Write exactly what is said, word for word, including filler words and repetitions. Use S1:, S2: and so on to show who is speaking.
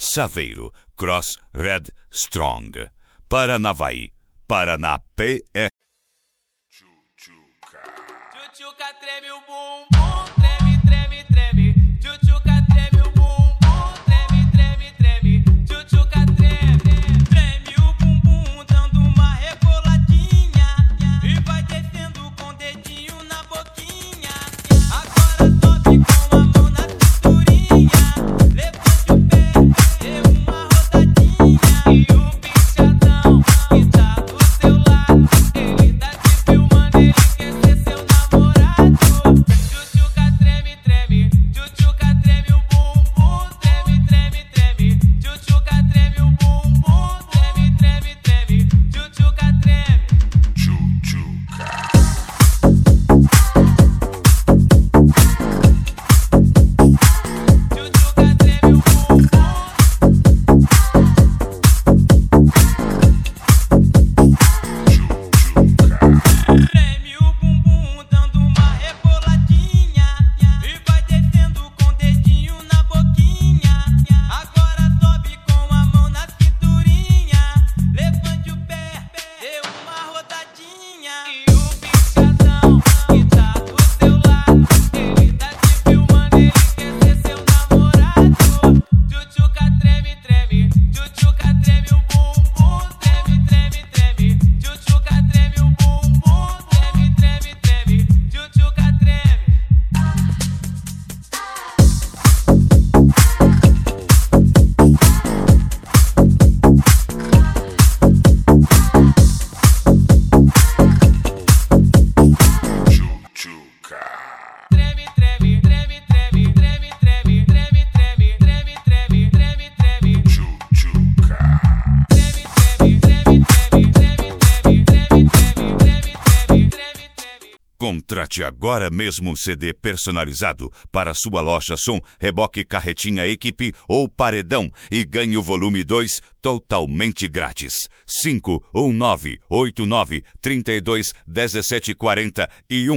S1: Saveiro, Cross Red Strong. Paranavaí, Paraná P E.
S2: Tchutchuca treme o bumbum, treme, treme, treme. Tchutchuca treme o bumbum, treme, treme, treme. Tchutchuca treme, treme o bumbum, dando uma reboladinha e vai descendo com o dedinho na boquinha. Agora sobe com a mão na cinturinha, levante o pé, dê uma rodadinha. E o bichadão que tá do seu lado, ele tá te filmando, ele quer ser seu namorado. Tchutchuca treme, treme, tchutchuca treme o bumbum, treme, treme, treme. Tchutchuca treme o bumbum, treme, treme, treme. Tchutchuca treme.
S1: Tchutchuca.
S2: Tchutchuca treme o bumbum. Treme o bumbum, dando uma reboladinha e vai descendo com o dedinho na boquinha. Agora sobe com a mão na cinturinha, levante o pé, dê uma rodadinha. E o bichadão que tá do seu lado, ele tá te filmando, ele quer ser seu namorado. Tchutchuca treme, treme, tchutchuca treme o bumbum, treme, treme, treme. Tchutchuca treme o bumbum, treme, treme, treme. Tchutchuca treme.
S1: Tchutchuca.
S2: Treme, treme, treme, treme, treme, treme, treme, treme, treme, treme, treme, treme.
S1: Tchutchuca.
S2: Treme, treme, treme, treme, treme, treme, treme, treme, treme, treme, treme, treme.
S1: Contrate agora mesmo um C D personalizado para sua loja som, reboque, carretinha, equipe ou paredão e ganhe o volume dois totalmente grátis. cinco um nove oito nove três dois um sete quatro um